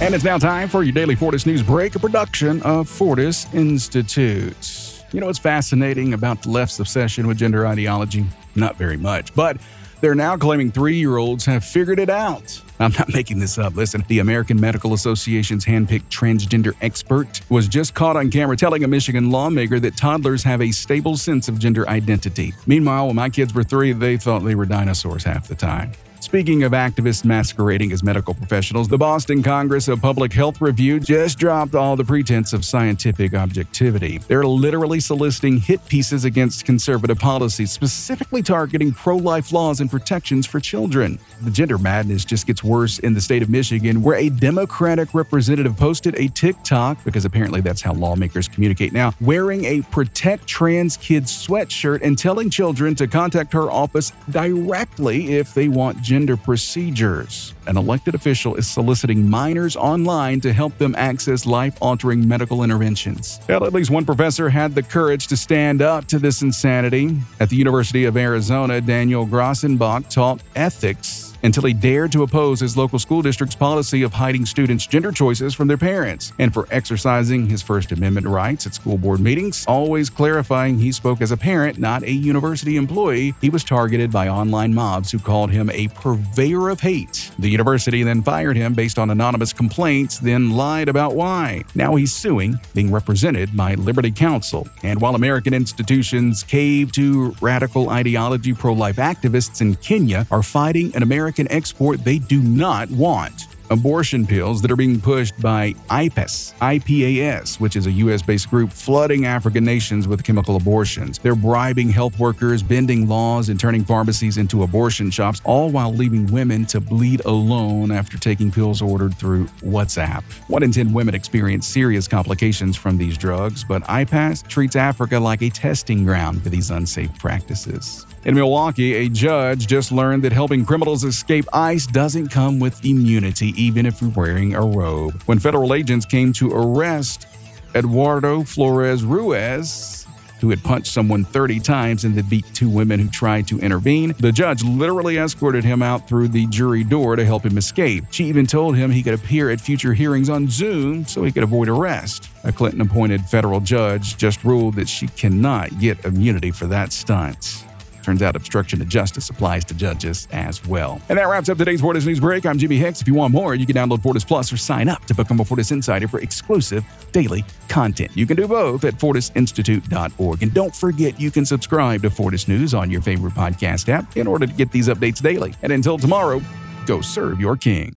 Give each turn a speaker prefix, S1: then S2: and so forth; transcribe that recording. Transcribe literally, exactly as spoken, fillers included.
S1: And it's now time for your daily Fortis News Break, a production of Fortis Institute. You know what's fascinating about the left's obsession with gender ideology? Not very much, but they're now claiming three-year-olds have figured it out. I'm not making this up. Listen, the American Medical Association's handpicked transgender expert was just caught on camera telling a Michigan lawmaker that toddlers have a stable sense of gender identity. Meanwhile, when my kids were three, they thought they were dinosaurs half the time. Speaking of activists masquerading as medical professionals, the Boston Congress of Public Health Review just dropped all the pretense of scientific objectivity. They're literally soliciting hit pieces against conservative policies, specifically targeting pro-life laws and protections for children. The gender madness just gets worse in the state of Michigan, where a Democratic representative posted a TikTok, because apparently that's how lawmakers communicate now, wearing a Protect Trans Kids sweatshirt and telling children to contact her office directly if they want gender Gender procedures. An elected official is soliciting minors online to help them access life-altering medical interventions. Well, at least one professor had the courage to stand up to this insanity. At the University of Arizona, Daniel Grossenbach taught ethics until he dared to oppose his local school district's policy of hiding students' gender choices from their parents, and for exercising his First Amendment rights at school board meetings, always clarifying he spoke as a parent, not a university employee. He was targeted by online mobs who called him a purveyor of hate. The university then fired him based on anonymous complaints, then lied about why. Now he's suing, being represented by Liberty Counsel. And while American institutions cave to radical ideology, pro-life activists in Kenya are fighting an American export they do not want. Abortion pills that are being pushed by I P A S, I P A S, which is a U S-based group flooding African nations with chemical abortions. They're bribing health workers, bending laws, and turning pharmacies into abortion shops, all while leaving women to bleed alone after taking pills ordered through WhatsApp. One in ten women experience serious complications from these drugs, but I P A S treats Africa like a testing ground for these unsafe practices. In Milwaukee, a judge just learned that helping criminals escape ICE doesn't come with immunity, even if you're wearing a robe. When federal agents came to arrest Eduardo Flores Ruiz, who had punched someone thirty times and then beat two women who tried to intervene, the judge literally escorted him out through the jury door to help him escape. She even told him he could appear at future hearings on Zoom so he could avoid arrest. A Clinton-appointed federal judge just ruled that she cannot get immunity for that stunt. Turns out obstruction of justice applies to judges as well. And that wraps up today's Fortis News Break. I'm Jimmy Hicks. If you want more, you can download Fortis Plus or sign up to become a Fortis Insider for exclusive daily content. You can do both at fortis institute dot org. And don't forget, you can subscribe to Fortis News on your favorite podcast app in order to get these updates daily. And until tomorrow, go serve your king.